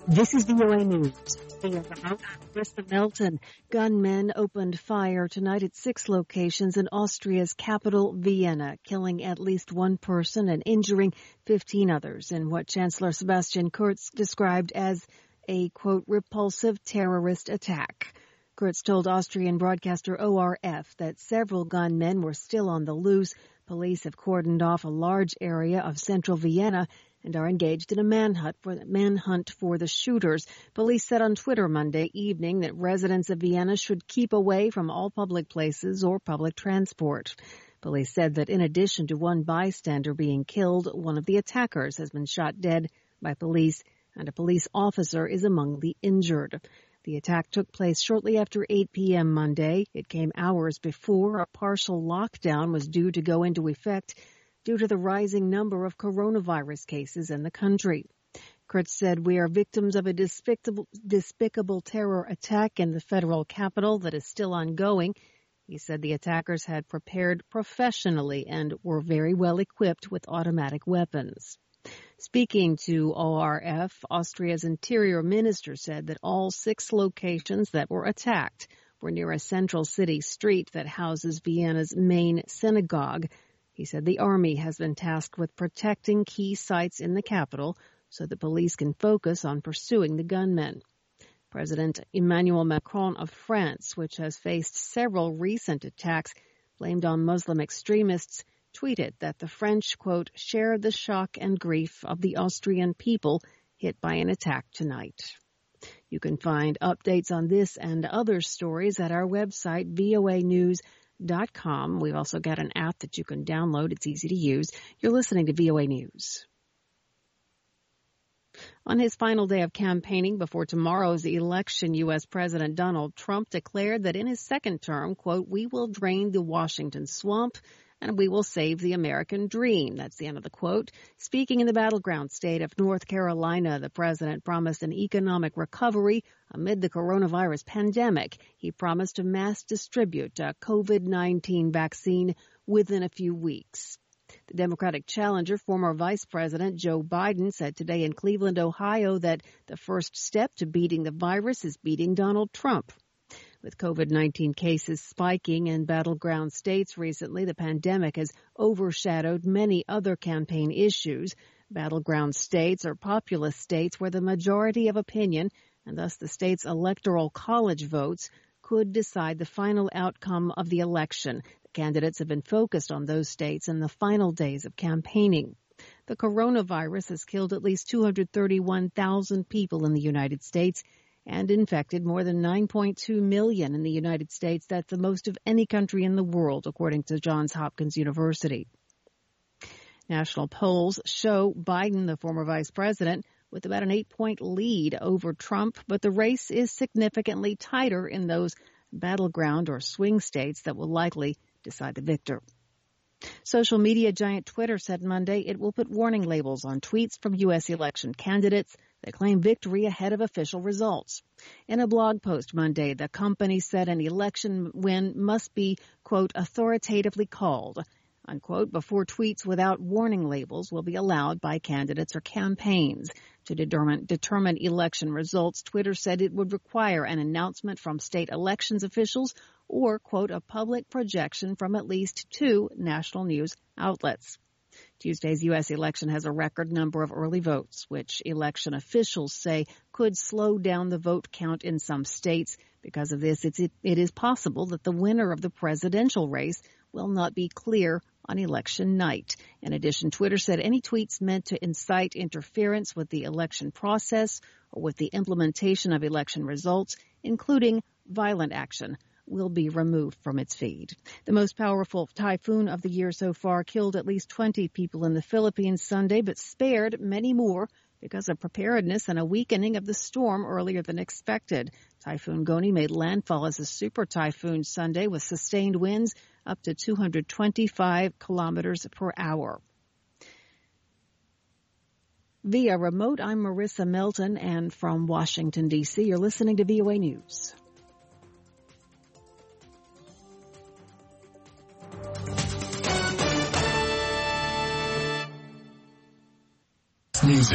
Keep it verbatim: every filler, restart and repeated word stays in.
This is V O A News. Marissa Melton. Gunmen opened fire tonight at six locations in Austria's capital, Vienna, killing at least one person and injuring fifteen others in what Chancellor Sebastian Kurz described as a, quote, repulsive terrorist attack. Kurz told Austrian broadcaster O R F that several gunmen were still on the loose. Police have cordoned off a large area of central Vienna and are engaged in a manhunt for, manhunt for the shooters. Police said on Twitter Monday evening that residents of Vienna should keep away from all public places or public transport. Police said that in addition to one bystander being killed, one of the attackers has been shot dead by police, and a police officer is among the injured. The attack took place shortly after eight p.m. Monday. It came hours before a partial lockdown was due to go into effect due to the rising number of coronavirus cases in the country. Kurz said, "We are victims of a despicable, despicable terror attack in the federal capital that is still ongoing." He said the attackers had prepared professionally and were very well equipped with automatic weapons. Speaking to O R F, Austria's interior minister said that all six locations that were attacked were near a central city street that houses Vienna's main synagogue. He said the army has been tasked with protecting key sites in the capital so that police can focus on pursuing the gunmen. President Emmanuel Macron of France, which has faced several recent attacks blamed on Muslim extremists, tweeted that the French, quote, share the shock and grief of the Austrian people hit by an attack tonight. You can find updates on this and other stories at our website, V O A news dot com. We've also got an app that you can download. It's easy to use. You're listening to V O A News. On his final day of campaigning before tomorrow's election, U S. President Donald Trump declared that in his second term, quote, we will drain the Washington swamp and we will save the American dream. That's the end of the quote. Speaking in the battleground state of North Carolina, the president promised an economic recovery amid the coronavirus pandemic. He promised to mass distribute a COVID nineteen vaccine within a few weeks. The Democratic challenger, former Vice President Joe Biden, said today in Cleveland, Ohio, that the first step to beating the virus is beating Donald Trump. With COVID nineteen cases spiking in battleground states recently, the pandemic has overshadowed many other campaign issues. Battleground states are populous states where the majority of opinion, and thus the state's electoral college votes, could decide the final outcome of the election. The candidates have been focused on those states in the final days of campaigning. The coronavirus has killed at least two hundred thirty-one thousand people in the United States and infected more than nine point two million in the United States. That's the most of any country in the world, according to Johns Hopkins University. National polls show Biden, the former vice president, with about an eight-point lead over Trump, but the race is significantly tighter in those battleground or swing states that will likely decide the victor. Social media giant Twitter said Monday it will put warning labels on tweets from U S election candidates that claim victory ahead of official results. In a blog post Monday, the company said an election win must be, quote, authoritatively called, unquote, before tweets without warning labels will be allowed by candidates or campaigns. To determine, determine election results, Twitter said it would require an announcement from state elections officials or, quote, a public projection from at least two national news outlets. Tuesday's U S election has a record number of early votes, which election officials say could slow down the vote count in some states. Because of this, it's, it, it is possible that the winner of the presidential race will not be clear on election night. In addition, Twitter said any tweets meant to incite interference with the election process or with the implementation of election results, including violent action, will be removed from its feed. The most powerful typhoon of the year so far killed at least twenty people in the Philippines Sunday, but spared many more because of preparedness and a weakening of the storm earlier than expected. Typhoon Goni made landfall as a super typhoon Sunday with sustained winds up to two hundred twenty-five kilometers per hour. Via remote, I'm Marissa Melton, and from Washington, D C, you're listening to V O A News. Music.